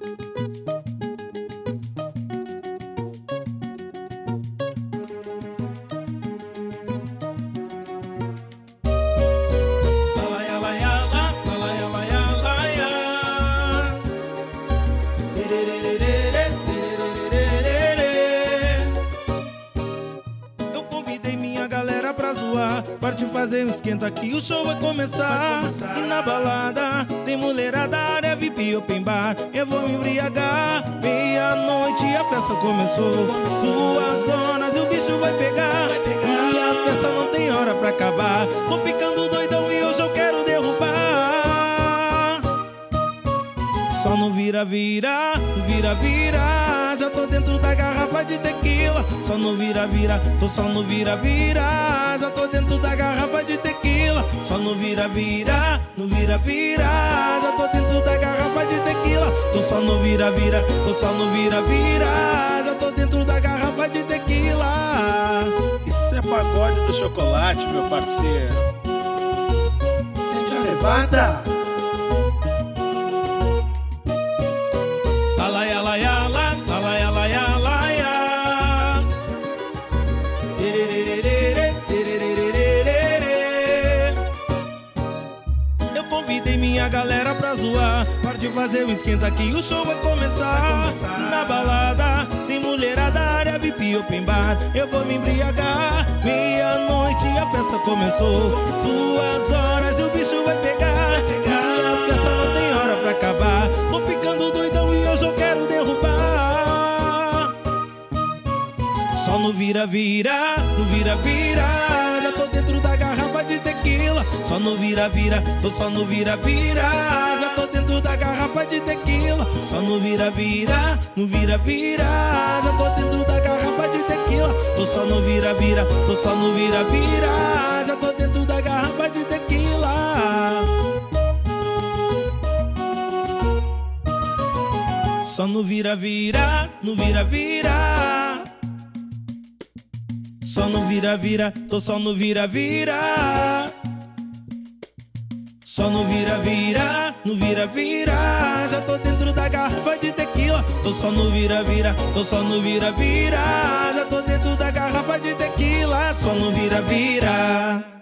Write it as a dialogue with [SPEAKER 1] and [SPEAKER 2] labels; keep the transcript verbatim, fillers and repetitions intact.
[SPEAKER 1] Eu convidei minha galera pra zoar, parte fazer um esquenta que o show vai começar. vai começar. E na balada tem mulherada, área V I P open bar. Eu vou me embriagar, meia-noite a festa começou. Duas horas e o bicho vai pegar, vai pegar. E a festa não tem hora pra acabar. Tô ficando doidão e hoje eu quero derrubar. Só no vira-vira, vira-vira, já tô dentro da garrafa de tequila. Só no vira-vira, tô só no vira-vira, já tô dentro da garrafa de tequila. Só no vira-vira, no vira-vira, já tô dentro da garrafa de tequila. Tô só no vira-vira, tô só no vira-vira, já tô dentro da garrafa de tequila.
[SPEAKER 2] Isso é pagode do chocolate, meu parceiro. Sente a levada.
[SPEAKER 1] Alaia, laia, la, alaia, laia, laia. Eu convidei minha galera pra zoar, parte fazer o esquenta que o show vai começar. vai começar. Na balada tem mulherada, área V I P open bar. Eu vou me embriagar, meia-noite a festa começou. Duas horas e o bicho vai pegar, vai pegar. E a festa não tem hora pra acabar. Tô ficando doidão e hoje eu quero derrubar. Só no vira-vira, no vira-vira, já tô dentro da garrafa de tequila. Só no vira-vira, tô só no vira-vira, já tô dentro da garrafa de tequila. Só no vira-vira, no vira-vira, já tô dentro da garrafa de tequila. Tô só no vira-vira, tô só no vira-vira, já tô dentro da garrafa de tequila. Só no vira-vira, no vira-vira, só no vira-vira, tô só no vira-vira. Só no vira-vira, no vira-vira, já tô dentro da garrafa de tequila. Tô só no vira-vira, tô só no vira-vira, já tô dentro da garrafa de tequila. Só no vira-vira.